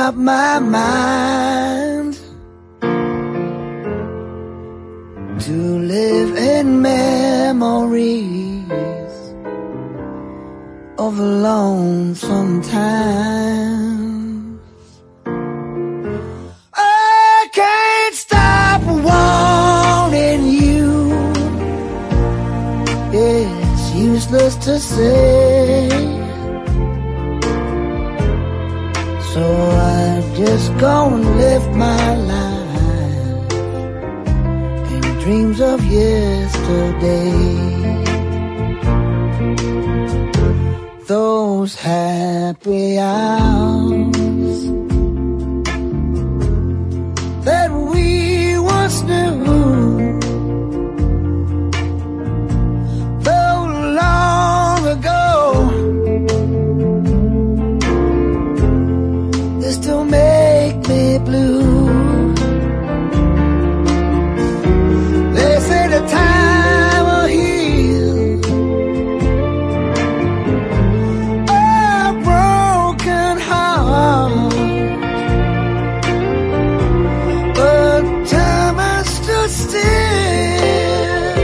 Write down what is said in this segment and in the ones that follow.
up my mind to live in memories of a lonesome time. I can't stop wanting you. It's useless to say, so I just go and live my life in dreams of yesterday. Those happy hours that we once knew, though long ago, they still make me blue. They say the time will heal a broken heart, but time has stood still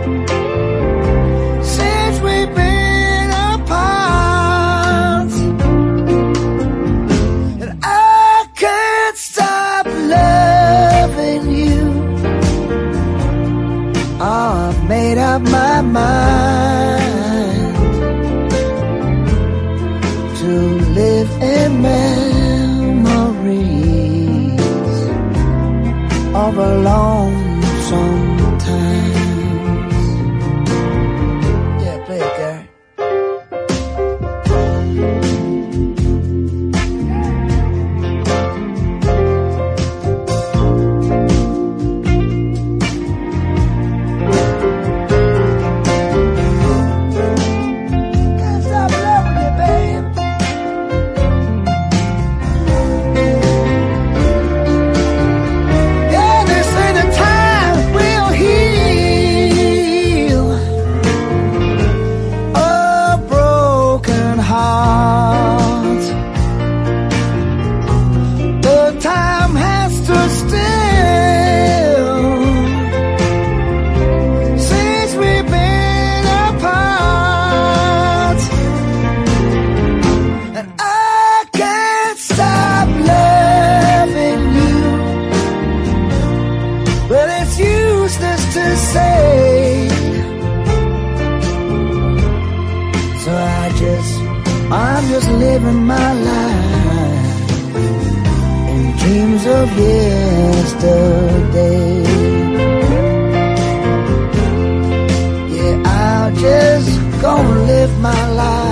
since we've been apart. And I can't stop loving you. I've made up my mind to live in memories of a lonesome times. Yeah, play it, Gary. Can't stop loving you, babe. Yeah, they say the time will heal a broken heart. The time has stood still since we've been apart. And I can't stop loving you, but it's useless to say, so I'm just living my life in dreams of yesterday. Yeah, I'll just go and live my life